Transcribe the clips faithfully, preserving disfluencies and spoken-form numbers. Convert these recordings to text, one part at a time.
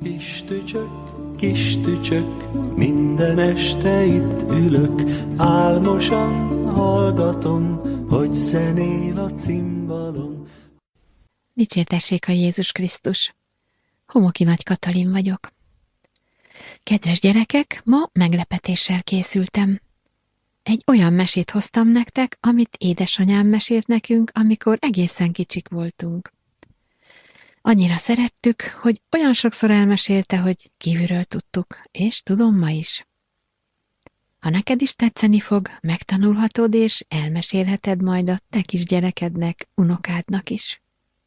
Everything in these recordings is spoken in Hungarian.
Kis tücsök, kis tücsök, minden este itt ülök, álmosan hallgatom, hogy zenél a cimbalom. Dicsértessék a Jézus Krisztus! Homoki Nagy Katalin vagyok. Kedves gyerekek, ma meglepetéssel készültem. Egy olyan mesét hoztam nektek, amit édesanyám mesélt nekünk, amikor egészen kicsik voltunk. Annyira szerettük, hogy olyan sokszor elmesélte, hogy kívülről tudtuk, és tudom ma is. Ha neked is tetszeni fog, megtanulhatod, és elmesélheted majd a te kis gyerekednek, unokádnak is.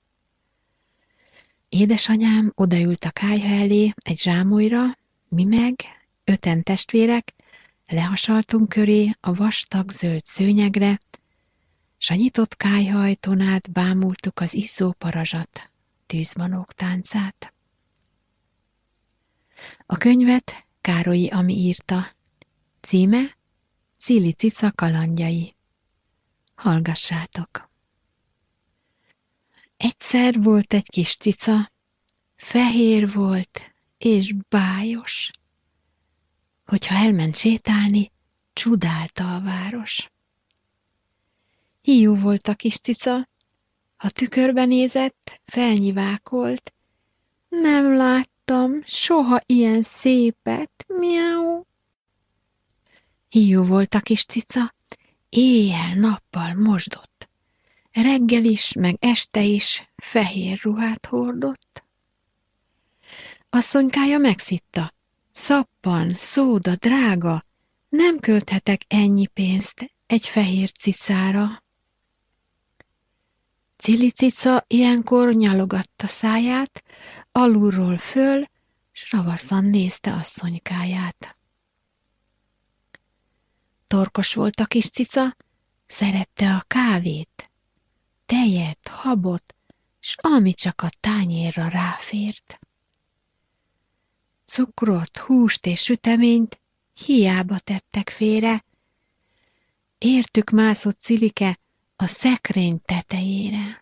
Édesanyám odaült a kályha elé egy zsámolyra, mi meg, öten testvérek, lehasaltunk köré a vastag zöld szőnyegre, s a nyitott kályha ajtón át bámultuk az izzó parazsat, tűzmanók táncát. A könyvet Károlyi Ami írta. Címe Cili cica kalandjai. Hallgassátok! Egyszer volt egy kis cica, fehér volt és bájos. Hogyha elment sétálni, csodálta a város. Hiú volt a kis cica, ha tükörbe nézett, felnyivákolt. Nem láttam soha ilyen szépet, miau. Hiú volt a kis cica, éjjel-nappal mosdott. Reggel is, meg este is fehér ruhát hordott. Asszonykája megszitta. Szappan, szóda, drága, nem költhetek ennyi pénzt egy fehér cicára. Cili cica ilyenkor nyalogatta száját, alulról föl, s ravaszan nézte asszonykáját. Torkos volt a kis cica, szerette a kávét, tejet, habot, s ami csak a tányérra ráfért. Cukrot, húst és süteményt hiába tettek félre. Értük mászott Cilike a szekrény tetejére.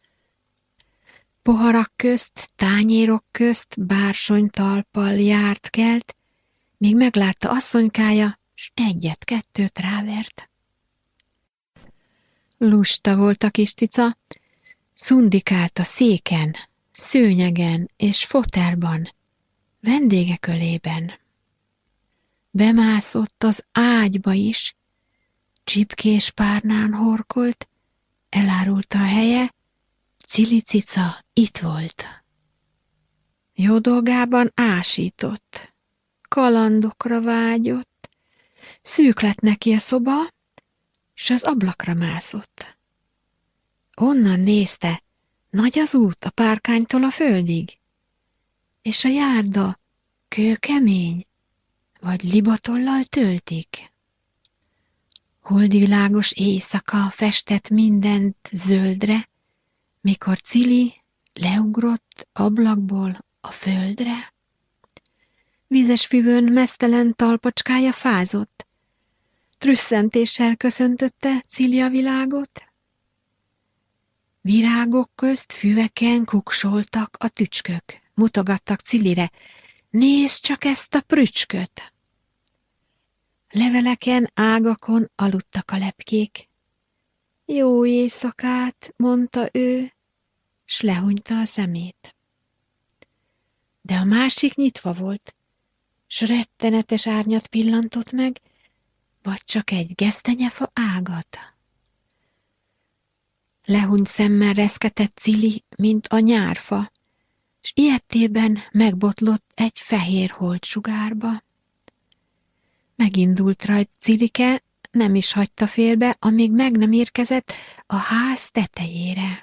Poharak közt, tányérok közt bársonytalppal járt kelt, míg meglátta asszonykája, s egyet-kettőt rávert. Lusta volt a kis cica, szundikált a széken, szőnyegen és fotelban, vendégek ölében. Bemászott az ágyba is, csipkés párnán horkolt, elárulta a helye, Cili cica itt volt. Jó dolgában ásított, kalandokra vágyott, szűk lett neki a szoba, s az ablakra mászott. Onnan nézte, nagy az út a párkánytól a földig, és a járda kőkemény, vagy libatollal töltik. Holdi világos éjszaka festett mindent zöldre, mikor Cili leugrott ablakból a földre. Vízes füvön meztelen talpacskája fázott, trüsszentéssel köszöntötte Cili a világot. Virágok közt füveken kuksoltak a tücskök, mutogattak Cilire, nézd csak ezt a prücsköt! Leveleken, ágakon aludtak a lepkék. Jó éjszakát, mondta ő, s lehunyta a szemét. De a másik nyitva volt, s rettenetes árnyat pillantott meg, vagy csak egy gesztenyefa ágat. Lehunyt szemmel reszketett Cili, mint a nyárfa, s ilyettében megbotlott egy fehér holdsugárba. Megindult rajt Cilike, nem is hagyta félbe, amíg meg nem érkezett a ház tetejére.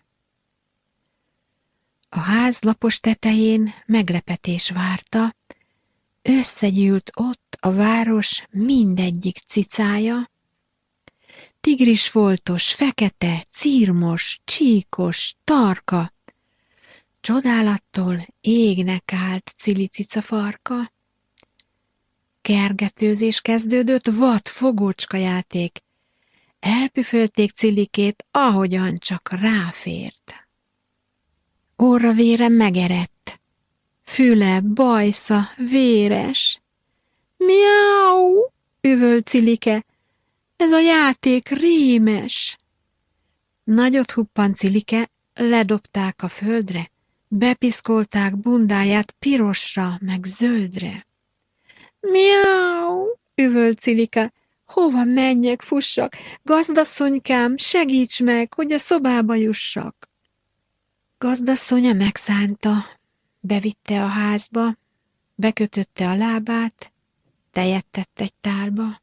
A ház lapos tetején meglepetés várta, összegyűlt ott a város mindegyik cicája. Tigris foltos, fekete, círmos, csíkos, tarka. Csodálattól égnek állt Cili cica farka. Kergetőzés kezdődött, vad fogócska játék. Elpüfölték Cilikét, ahogyan csak ráfért. Orra vére megerett, füle, bajsza, véres. Miau! Üvölt Cilike. Ez a játék rémes. Nagyot huppant Cilike, ledobták a földre, bepiszkolták bundáját pirosra, meg zöldre. Miau! Üvölt Cilike. Hova menjek, fussak? Gazdasszonykám, segíts meg, hogy a szobába jussak. Gazdasszonya megszánta, bevitte a házba, bekötötte a lábát, tejet tett egy tálba.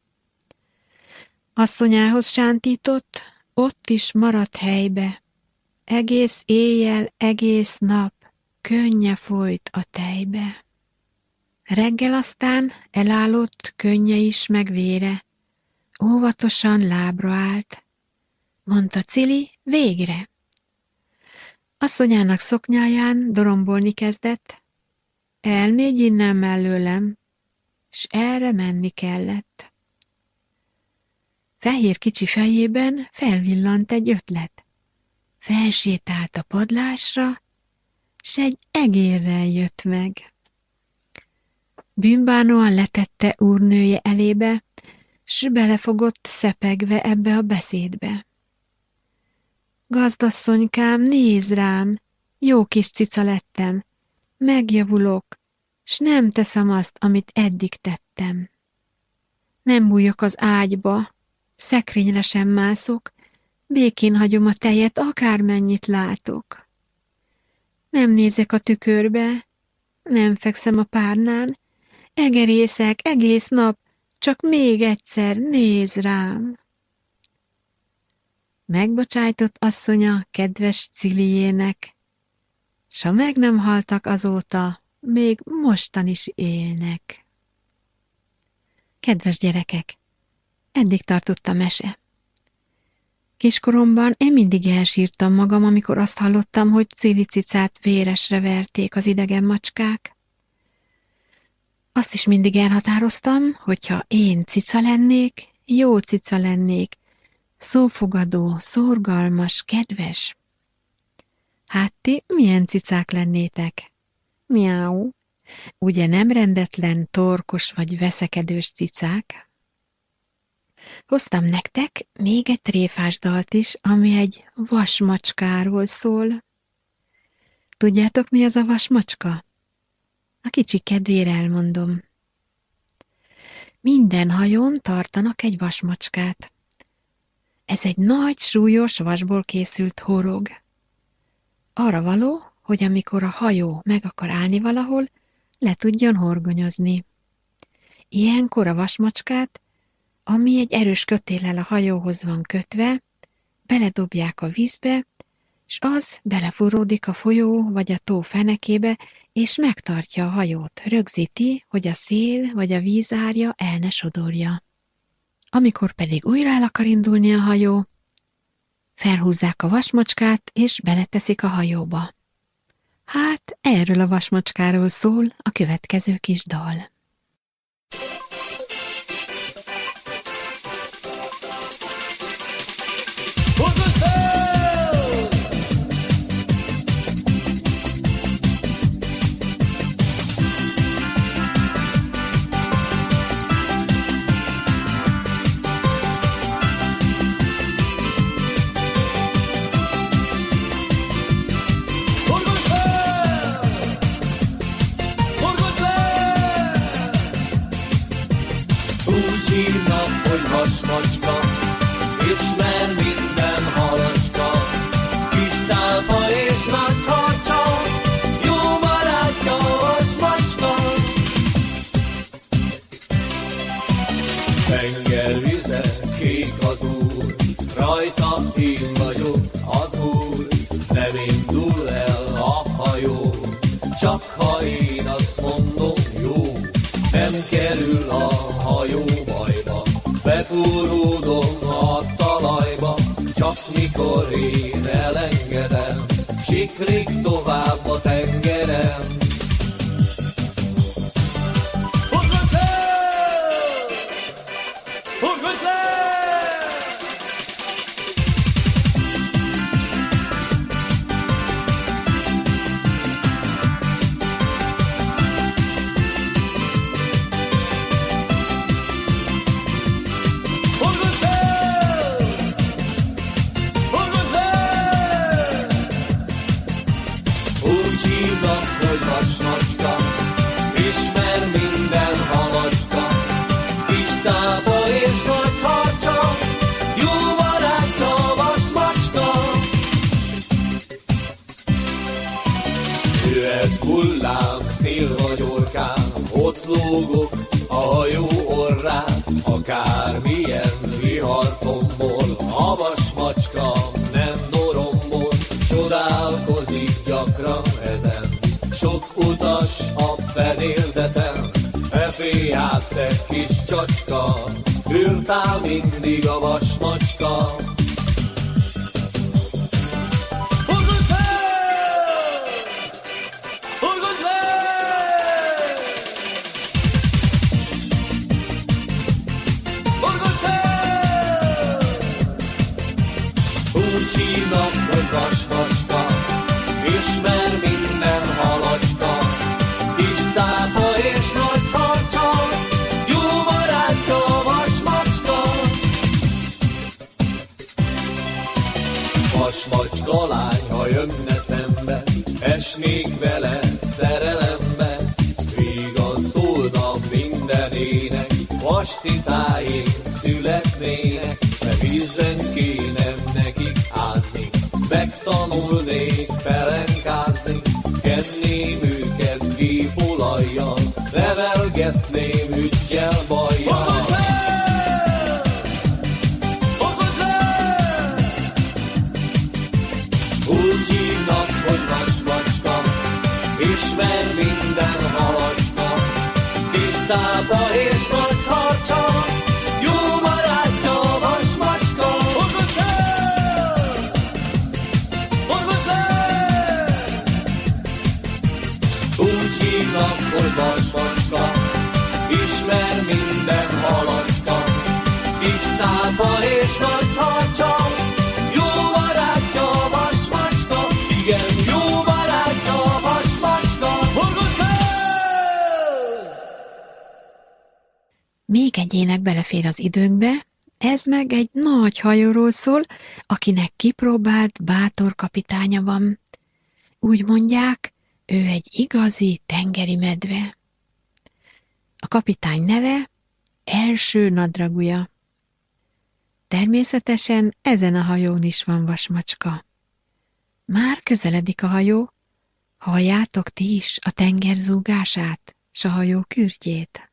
Asszonyához sántított, ott is maradt helybe. Egész éjjel, egész nap könnye folyt a tejbe. Reggel aztán elállott könnye is meg vére. Óvatosan lábra állt. Mondta Cili, végre. Asszonyának szoknyáján dorombolni kezdett. Elmégy innen mellőlem, s erre menni kellett. Fehér kicsi fejében felvillant egy ötlet. Felsétált a padlásra, s egy egérrel jött meg. Bűnbánóan letette úrnője elébe, s belefogott szepegve ebbe a beszédbe. Gazdasszonykám, nézd rám, jó kis cica lettem, megjavulok, s nem teszem azt, amit eddig tettem. Nem bújok az ágyba, szekrényre sem mászok, békén hagyom a tejet, akármennyit látok. Nem nézek a tükörbe, nem fekszem a párnán, egerészek egész nap, csak még egyszer nézz rám. Megbocsájtott asszonya kedves Ciliének, s ha meg nem haltak azóta, még mostan is élnek. Kedves gyerekek, eddig tartott a mese. Kiskoromban én mindig elsírtam magam, amikor azt hallottam, hogy Cili cicát véresre verték az idegen macskák. Azt is mindig elhatároztam, hogyha én cica lennék, jó cica lennék, szófogadó, szorgalmas, kedves. Hát ti milyen cicák lennétek? Miau. Ugye nem rendetlen, torkos vagy veszekedős cicák? Hoztam nektek még egy tréfás dalt is, ami egy vasmacskáról szól. Tudjátok, mi az a vasmacska? A kicsi kedvére elmondom. Minden hajón tartanak egy vasmacskát. Ez egy nagy, súlyos vasból készült horog. Arra való, hogy amikor a hajó meg akar állni valahol, le tudjon horgonyozni. Ilyenkor a vasmacskát, ami egy erős kötéllel a hajóhoz van kötve, beledobják a vízbe, s az belefúródik a folyó vagy a tó fenekébe, és megtartja a hajót, rögzíti, hogy a szél vagy a vízárja el ne sodorja. Amikor pedig újra el akar indulni a hajó, felhúzzák a vasmacskát, és beleteszik a hajóba. Hát erről a vasmacskáról szól a következő kis dal. Vasmacska, ismer minden halacska, kis cápa és nagy harcsa, jó barátja a vasmacska. Tengervize, kék az úr, rajta én vagyok az úr, nem indul el a hajó, csak ha én azt mondom, jó, nem kerül a hajó bajba. Betúródom a talajba, csak mikor én elengedem, siklik tovább a tengeren. Ugrott fel! Ugrott le! Úgy hívnak, hogy vasmacska, ismer minden halacska, kis tápa és nagy harcsa, jó barátja a vasmacska. Jöhet hullám, szél vagy orkán, ott lógok a hajó orrán, akármilyen vihar tombol, a vasmacska nem dorombol, csodálkozik gyakran ezen, sok utas a fedélzeten, e féját te kis csacska, ültál mindig a vasmacska. Vasmacska, ismer minden halacska, kis cápa és nagy harcsa, jó barátja a vasmacska. Vasmacska lány, ha jönne szembe, esnék vele szerelembe, vígan szólna minden ének, vascicáink születnének, de vízben kéne nekik átni, megtanulnék pelenkázni, kenném őket gépolajjal, nevelgetném üggyel bajjal. Úgy hívnak, hogy vasmacska, ismer minden halacska, kis tápa és nagy harcsa, jó barátja a vasmacska. Úgy hívnak, hogy vasmacska, ismer minden halacska, kis tápa és nagy harcsa, jó barátja a vasmacska, igen, jó barátja a vasmacska. Még egy ének belefér az időnkbe, ez meg egy nagy hajóról szól, akinek kipróbált, bátor kapitánya van. Úgy mondják, ő egy igazi tengeri medve. A kapitány neve Első Nadragúja. Természetesen ezen a hajón is van vasmacska. Már közeledik a hajó, halljátok ti is a tenger zúgását, s a hajó kürtjét.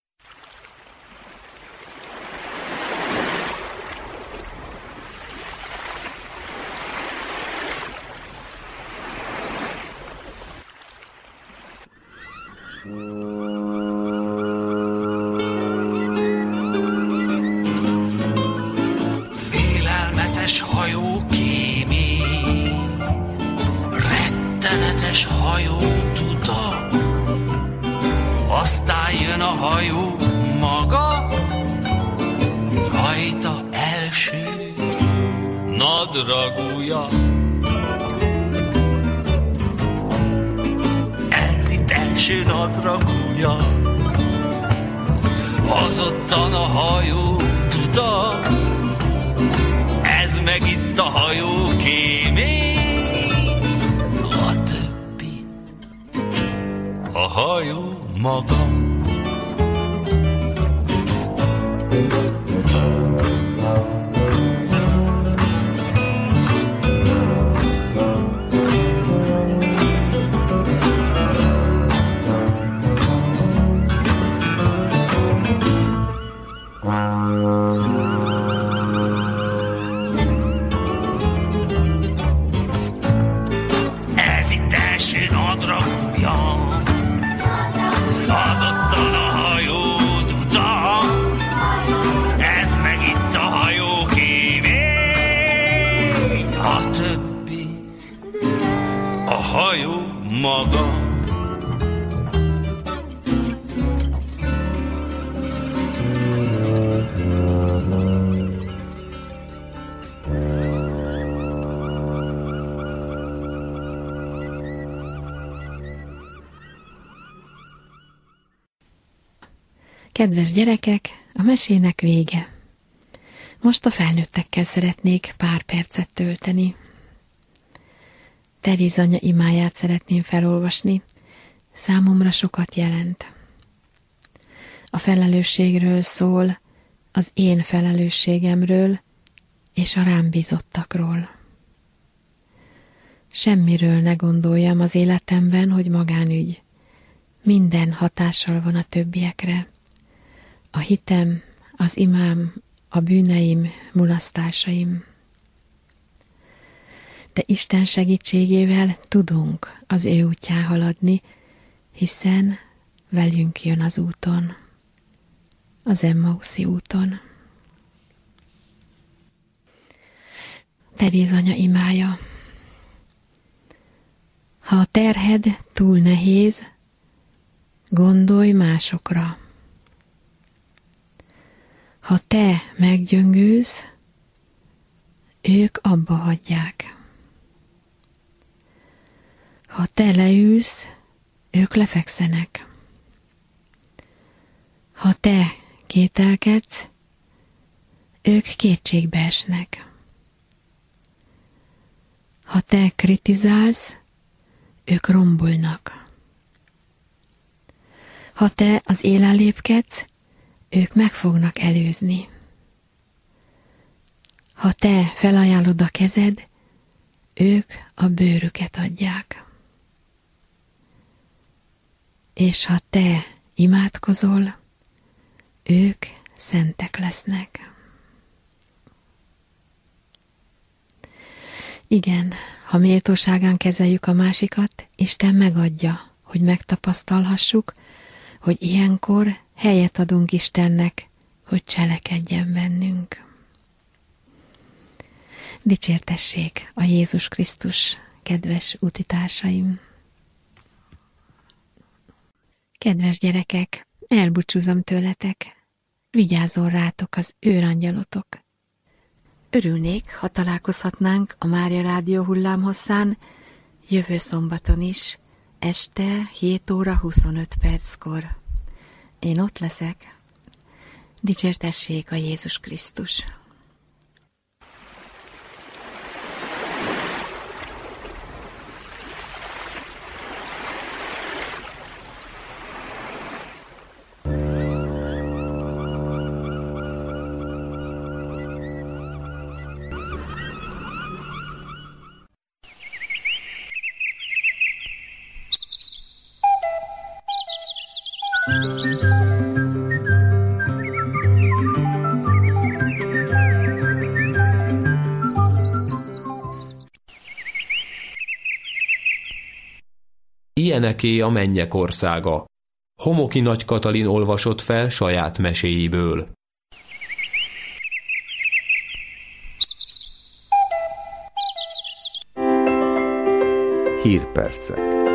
Félelmetes hajó kémény, rettenetes hajó tuda, aztán jön a hajó maga, rajta első nadragúja. Ez itt első nadragúja, azottan a hajó tuda, ez meg itt a hajó kémény, a többi a hajó maga. Ez itt első nadragúja, azottan a hajó duda, ez meg itt a hajó kémény, a többi a hajó maga. Kedves gyerekek, a mesének vége. Most a felnőttekkel szeretnék pár percet tölteni. Teréz anya imáját szeretném felolvasni. Számomra sokat jelent. A felelősségről szól, az én felelősségemről és a rám bízottakról. Semmiről ne gondoljam az életemben, hogy magánügy. Minden hatással van a többiekre. A hitem, az imám, a bűneim, mulasztásaim. De Isten segítségével tudunk az ő útján haladni, hiszen velünk jön az úton, az Emmauszi úton. Teréz anya imája. Ha a terhed túl nehéz, gondolj másokra. Ha te meggyöngülsz, ők abba hagyják. Ha te leülsz, ők lefekszenek. Ha te kételkedsz, ők kétségbe esnek. Ha te kritizálsz, ők rombolnak. Ha te az élen lépkedsz, ők meg fognak előzni. Ha te felajánlod a kezed, ők a bőrüket adják. És ha te imádkozol, ők szentek lesznek. Igen, ha méltóságán kezeljük a másikat, Isten megadja, hogy megtapasztalhassuk, hogy ilyenkor helyet adunk Istennek, hogy cselekedjen bennünk. Dicsértessék a Jézus Krisztus, kedves útitársaim! Kedves gyerekek, elbúcsúzom tőletek, vigyázzon rátok az őrangyalotok. Örülnék, ha találkozhatnánk a Mária Rádió hullámhosszán jövő szombaton is, este hét óra huszonöt perckor. Én ott leszek. Dicsértessék a Jézus Krisztus! Ilyeneké a mennyek országa. Homoki Nagy Katalin olvasott fel saját meséiből. Hírpercek.